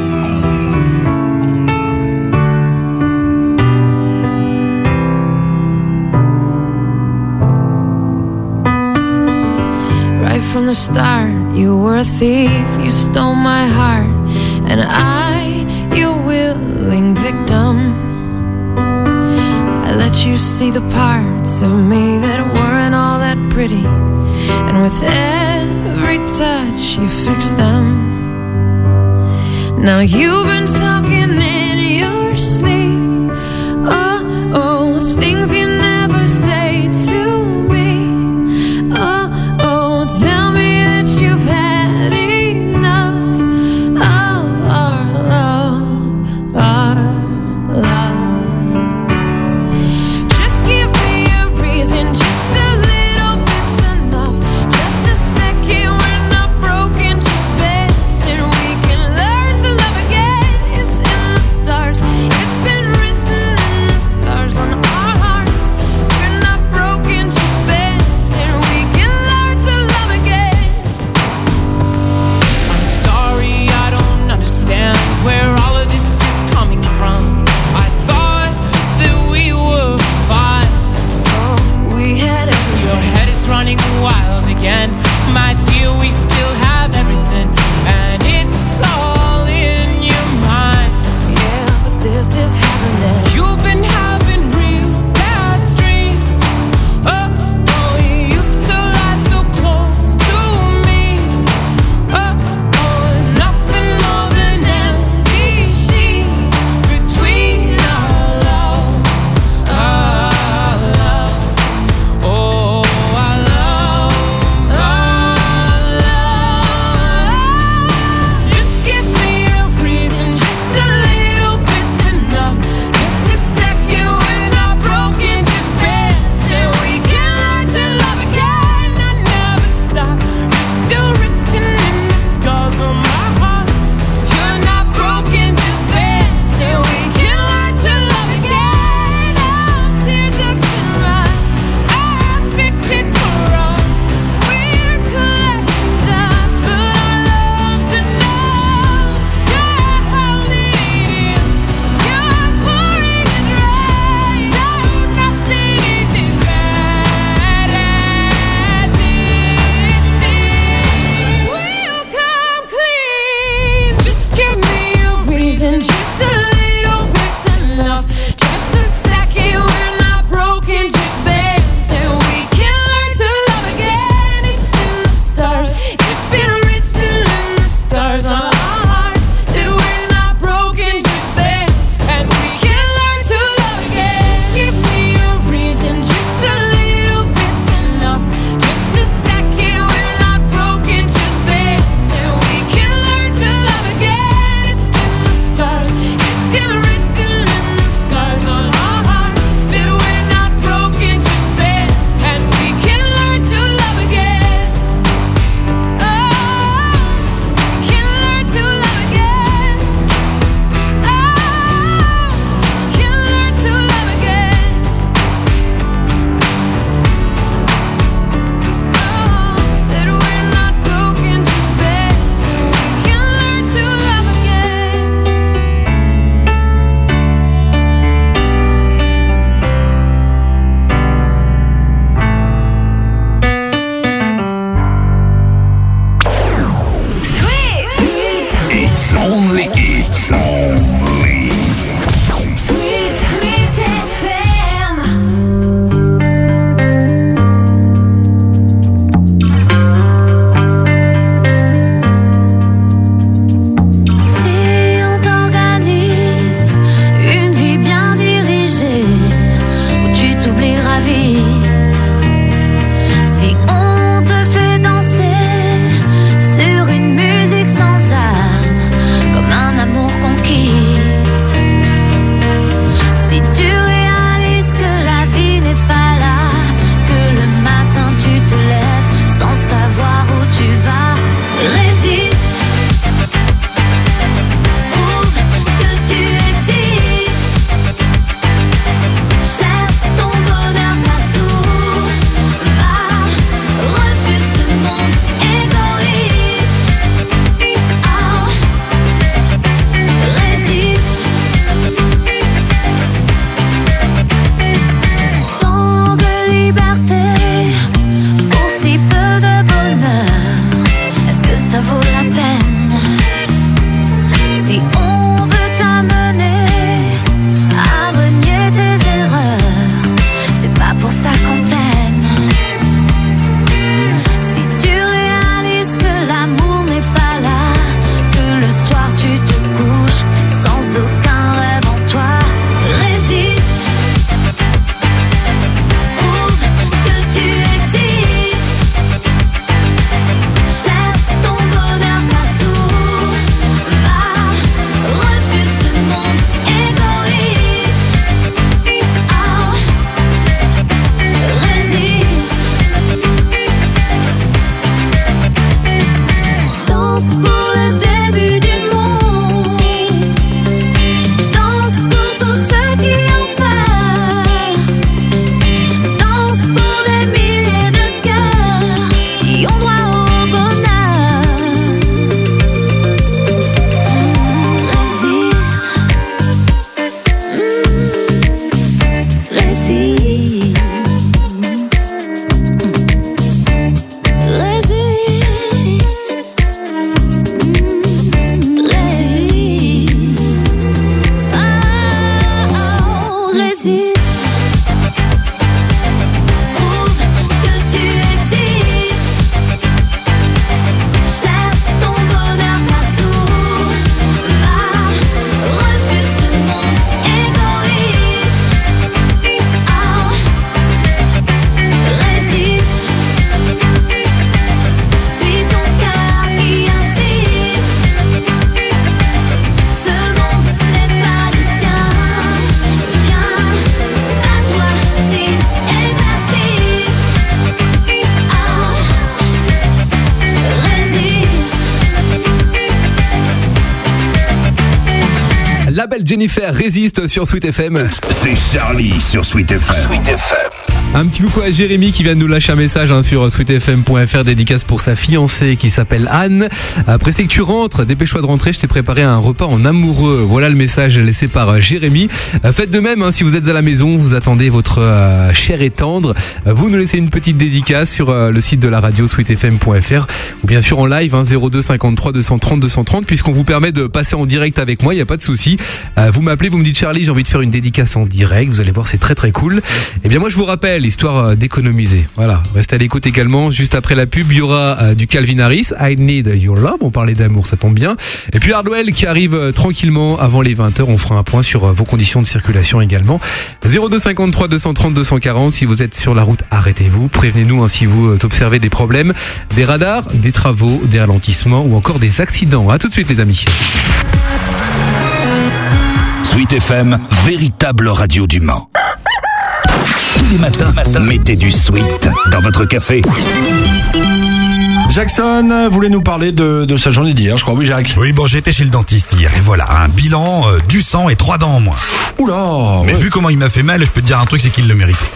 Right from the start, you were a thief, you stole my heart, and I, your willing victim. I let you see the parts of me that weren't all that pretty, and with every touch you fixed them. Now you've been talking in your sleep, oh, things you never say to me, oh, tell me that you've had enough of our love, our love. Just give me a reason, just a little bit's enough. Just a second, we're not broken, just bends, and we can learn to love again. It's in the stars, it's been s'appelle Jennifer, Résiste sur Sweet FM. C'est Charlie sur Sweet FM. Un petit coucou à Jérémy qui vient de nous lâcher un message sur sweetfm.fr, dédicace pour sa fiancée qui s'appelle Anne. Après c'est que tu rentres, dépêche-toi de rentrer, je t'ai préparé un repas en amoureux. Voilà le message laissé par Jérémy. Faites de même, si vous êtes à la maison, vous attendez votre cher et tendre, vous nous laissez une petite dédicace sur le site de la radio sweetfm.fr ou bien sûr en live 02 53 230 230 puisqu'on vous permet de passer en direct avec moi, il n'y a pas de souci. Vous m'appelez, vous me dites Charlie, j'ai envie de faire une dédicace en direct, vous allez voir c'est très très cool. Et bien moi je vous rappelle, histoire d'économiser. Voilà, restez à l'écoute également. Juste après la pub, il y aura du Calvin Harris, I Need Your Love. On parlait d'amour, ça tombe bien. Et puis Hardwell qui arrive tranquillement avant les 20h. On fera un point sur vos conditions de circulation également. 02 53 230 240. Si vous êtes sur la route, arrêtez-vous. Prévenez-nous si vous observez des problèmes, des radars, des travaux, des ralentissements ou encore des accidents. À tout de suite les amis. Sweet FM, véritable radio du Mans. Tous les matins, mettez du Sweet dans votre café. Jackson voulait nous parler de sa journée d'hier, je crois. Oui, Jacques. Oui, bon, j'étais chez le dentiste hier et voilà, un bilan, du sang et 3 dents en moins. Oula. Mais vu comment il m'a fait mal, je peux te dire un truc, c'est qu'il le méritait.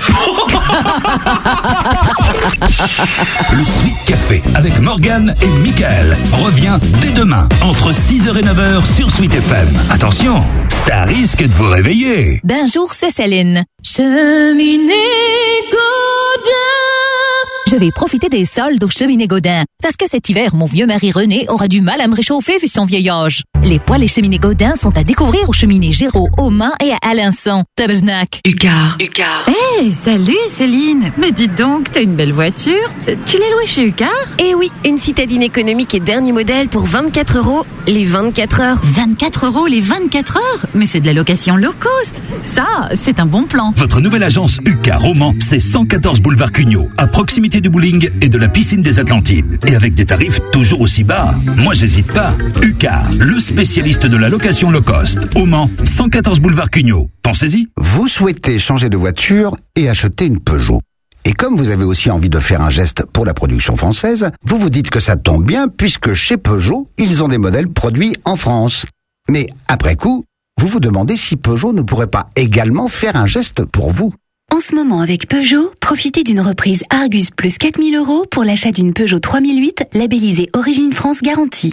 Le Sweet Café avec Morgane et Mickaël revient dès demain entre 6h et 9h sur Sweet FM. Attention, ça risque de vous réveiller. D'un jour, c'est Céline. Cheminée Godin. Je vais profiter des soldes au Cheminée Godin. Parce que cet hiver, mon vieux mari René aura du mal à me réchauffer vu son vieil âge. Les poêles et Cheminée Godin sont à découvrir au Cheminée Géraud, au Mans et à Alençon. Tabernac. Ucar. Hey, salut Céline. Mais dis donc, t'as une belle voiture. Tu l'as louée chez Ucar? Eh oui, une citadine économique et dernier modèle pour 24 € les 24 heures. 24 € les 24 heures? Mais c'est de la location low cost. Ça, c'est un bon plan. Votre nouvelle agence Ucar au Mans, c'est 114 boulevard Cugnot, à proximité du bowling et de la piscine des Atlantides. Et avec des tarifs toujours aussi bas. Moi, j'hésite pas. Ucar, le spécialiste de la location low cost. Au Mans, 114 boulevard Cugnot. Pensez-y. Vous souhaitez changer de voiture et acheter une Peugeot. Et comme vous avez aussi envie de faire un geste pour la production française, vous vous dites que ça tombe bien puisque chez Peugeot, ils ont des modèles produits en France. Mais après coup, vous vous demandez si Peugeot ne pourrait pas également faire un geste pour vous. En ce moment, avec Peugeot, profitez d'une reprise Argus plus 4 000 € pour l'achat d'une Peugeot 3008 labellisée Origine France Garantie.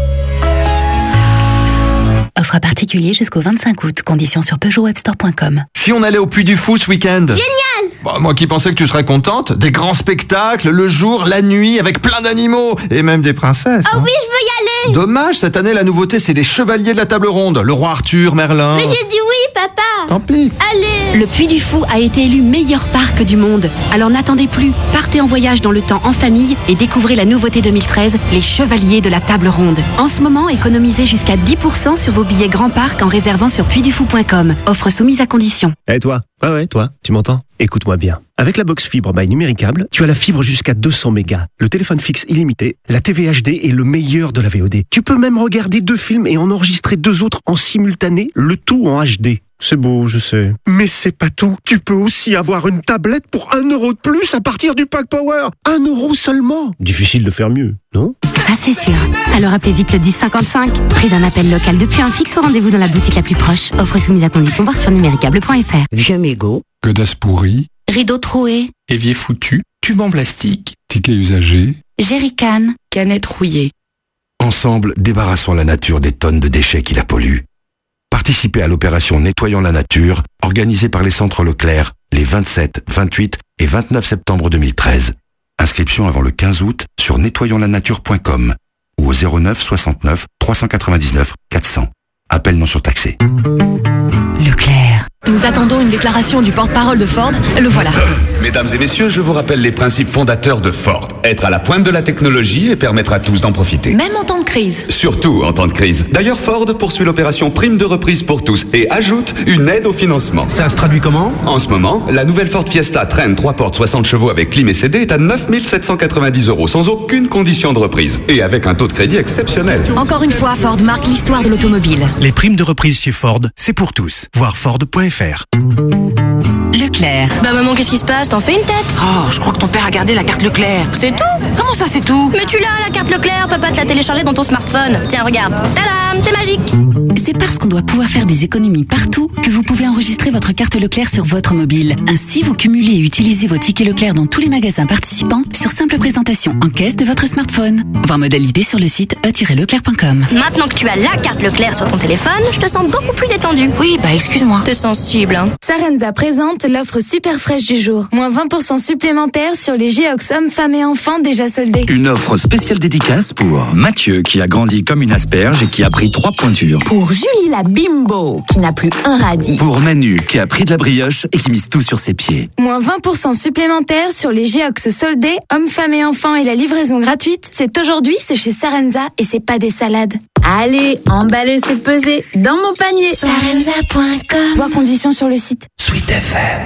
Offre à particulier jusqu'au 25 août. Conditions sur peugeotwebstore.com. Si on allait au Puy du Fou ce week-end? Génial! Bah, moi qui pensais que tu serais contente. Des grands spectacles, le jour, la nuit, avec plein d'animaux. Et même des princesses. Oh oui, je veux y aller! Dommage, cette année, la nouveauté, c'est les chevaliers de la table ronde. Le roi Arthur, Merlin. Mais j'ai dit oui, papa! Tant pis. Allez! Le Puy du Fou a été élu meilleur parc du monde. Alors n'attendez plus. Partez en voyage dans le temps en famille et découvrez la nouveauté 2013, les chevaliers de la table ronde. En ce moment, économisez jusqu'à 10% sur vos billets Grand Parc en réservant sur puydufou.com. Offre soumise à condition. Eh toi? Ouais, toi, tu m'entends? Écoute-moi bien. Avec la box fibre by Numéricable, tu as la fibre jusqu'à 200 mégas, le téléphone fixe illimité, la TV HD et le meilleur de la VOD. Tu peux même regarder 2 films et en enregistrer 2 autres en simultané, le tout en HD. C'est beau, je sais. Mais c'est pas tout. Tu peux aussi avoir une tablette pour 1 € de plus à partir du pack Power. 1 € seulement. Difficile de faire mieux, non? Ça, c'est sûr. Alors appelez vite le 1055. Prix d'un appel local depuis un fixe au rendez-vous dans la boutique la plus proche. Offre soumise à condition, voir sur numéricable.fr. Vieux mégot. Godasses pourries. Rideau troué. Évier foutu. Tube en plastique. Tickets usagés. Jerrycan. Canette rouillée. Ensemble, débarrassons la nature des tonnes de déchets qui la polluent. Participez à l'opération Nettoyons la nature, organisée par les centres Leclerc les 27, 28 et 29 septembre 2013. Inscription avant le 15 août sur nettoyonslanature.com ou au 09 69 399 400. Appel non surtaxé. Leclerc. Nous attendons une déclaration du porte-parole de Ford. Le voilà. Mesdames et messieurs, je vous rappelle les principes fondateurs de Ford. Être à la pointe de la technologie et permettre à tous d'en profiter. Même en temps de crise. Surtout en temps de crise. D'ailleurs, Ford poursuit l'opération prime de reprise pour tous et ajoute une aide au financement. Ça se traduit comment? En ce moment, la nouvelle Ford Fiesta Trend 3 portes 60 chevaux avec clim et CD est à 9 790 € sans aucune condition de reprise et avec un taux de crédit exceptionnel. Encore une fois, Ford marque l'histoire de l'automobile. Les primes de reprise chez Ford, c'est pour tous. Voir Ford.fr. Leclerc. Bah maman, qu'est-ce qui se passe? T'en fais une tête? Oh, je crois que ton père a gardé la carte Leclerc. C'est tout? Comment ça, c'est tout? Mais tu l'as, la carte Leclerc, papa te l'a téléchargée dans ton smartphone. Tiens, regarde. Tadam, c'est magique. C'est parce qu'on doit pouvoir faire des économies partout que vous pouvez enregistrer votre carte Leclerc sur votre mobile. Ainsi, vous cumulez et utilisez vos tickets Leclerc dans tous les magasins participants sur simple présentation en caisse de votre smartphone. Voir modalité sur le site e-leclerc.com. Maintenant que tu as la carte Leclerc sur ton téléphone, je te sens beaucoup plus détendu. Oui, excuse-moi. T'es sensible, hein. Sarenza présente l'offre super fraîche du jour. Moins 20% supplémentaires sur les Geox hommes, femmes et enfants déjà soldés. Une offre spéciale dédicace pour Mathieu qui a grandi comme une asperge et qui a pris 3 pointures. Pour Julie la bimbo, qui n'a plus un radis. Pour Manu qui a pris de la brioche et qui mise tout sur ses pieds. Moins 20% supplémentaires sur les Geox soldés, hommes, femmes et enfants et la livraison gratuite. C'est aujourd'hui, c'est chez Sarenza et c'est pas des salades. Allez, emballez, c'est pesé dans mon panier. Sarenza.com. Voir conditions sur le site. Sweet FM.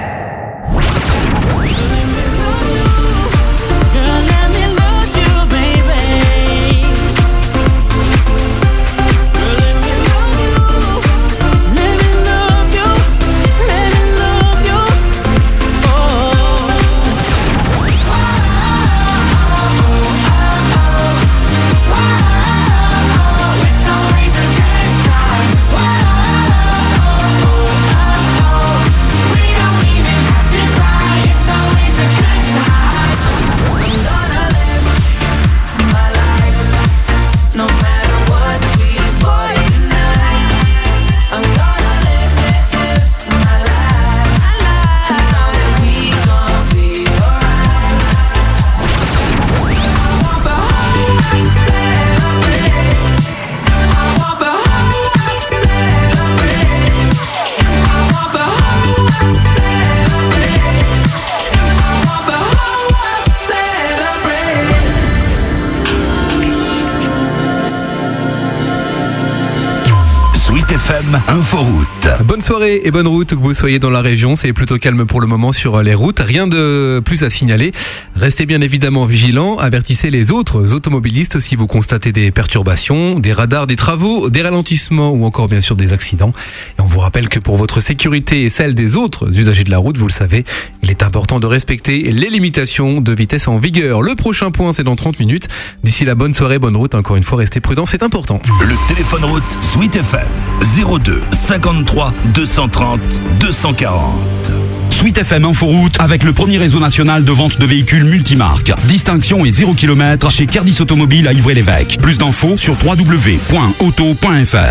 Inforoute. Bonne soirée et bonne route, que vous soyez dans la région. C'est plutôt calme pour le moment sur les routes. Rien de plus à signaler. Restez bien évidemment vigilants. Avertissez les autres automobilistes si vous constatez des perturbations, des radars, des travaux, des ralentissements ou encore bien sûr des accidents. Et on vous rappelle que pour votre sécurité et celle des autres usagers de la route, vous le savez, il est important de respecter les limitations de vitesse en vigueur. Le prochain point, c'est dans 30 minutes. D'ici là, bonne soirée, bonne route. Encore une fois, restez prudents, c'est important. Le téléphone route Sweet FM 02 53 230 240. Sweet FM Inforoute avec le premier réseau national de vente de véhicules multimarques. Distinction et 0 km chez Cardis Automobile à Ivry-l'Évêque. Plus d'infos sur www.auto.fr.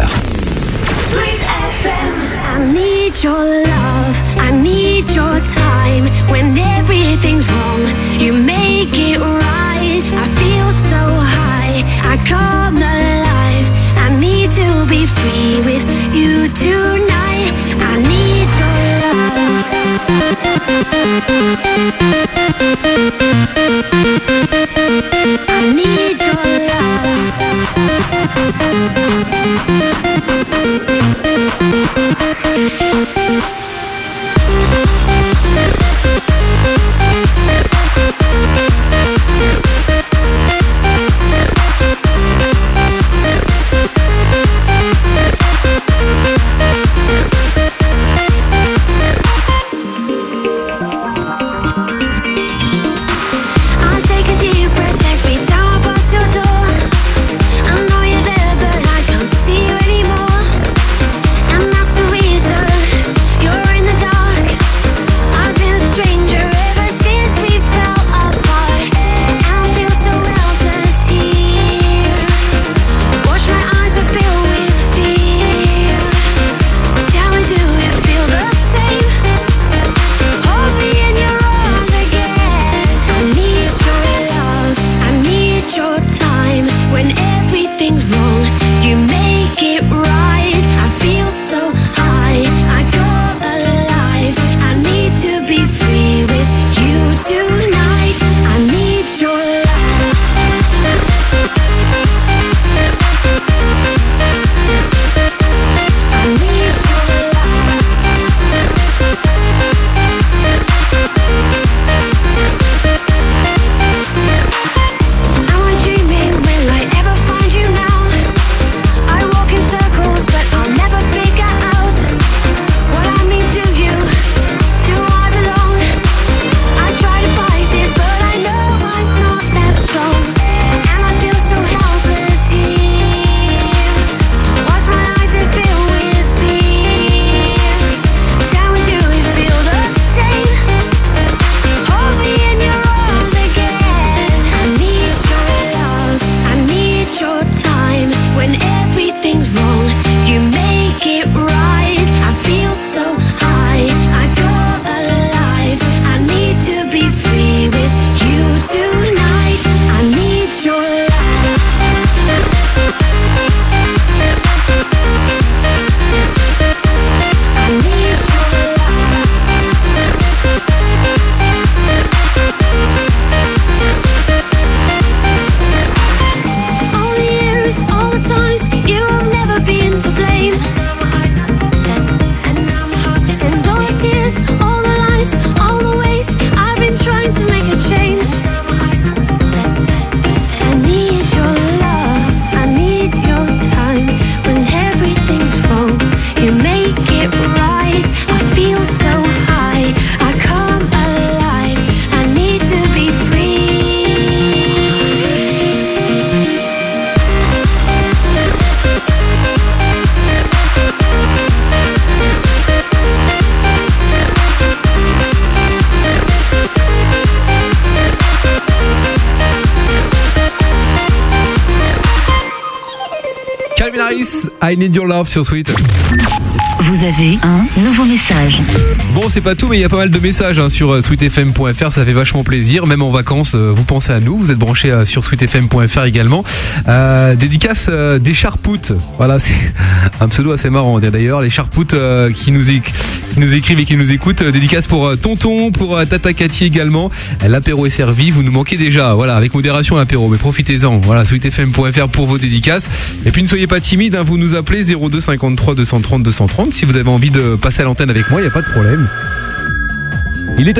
I need your love, I need your time. When everything's wrong, you make it right. I feel so high, I come alive. I need to be free with you tonight. I need your love. I need your love. I'm not surreal. Smith, I Need Your Love sur Sweet. Vous avez un nouveau message. Bon, c'est pas tout, mais il y a pas mal de messages sur sweetfm.fr, ça fait vachement plaisir. Même en vacances, vous pensez à nous, vous êtes branchés sur sweetfm.fr également. Dédicace des charpoutes. Voilà, c'est un pseudo assez marrant d'ailleurs. Les charpoutes qui nous écrivent et qui nous écoutent. Dédicace pour Tonton, pour Tata Cathy également. L'apéro est servi, vous nous manquez déjà. Voilà, avec modération l'apéro, mais profitez-en. Voilà, sweetfm.fr pour vos dédicaces. Et puis ne soyez pas timides, vous nous appelez 02 53 230 230. Si vous avez envie de passer à l'antenne avec moi, il n'y a pas de problème. Il est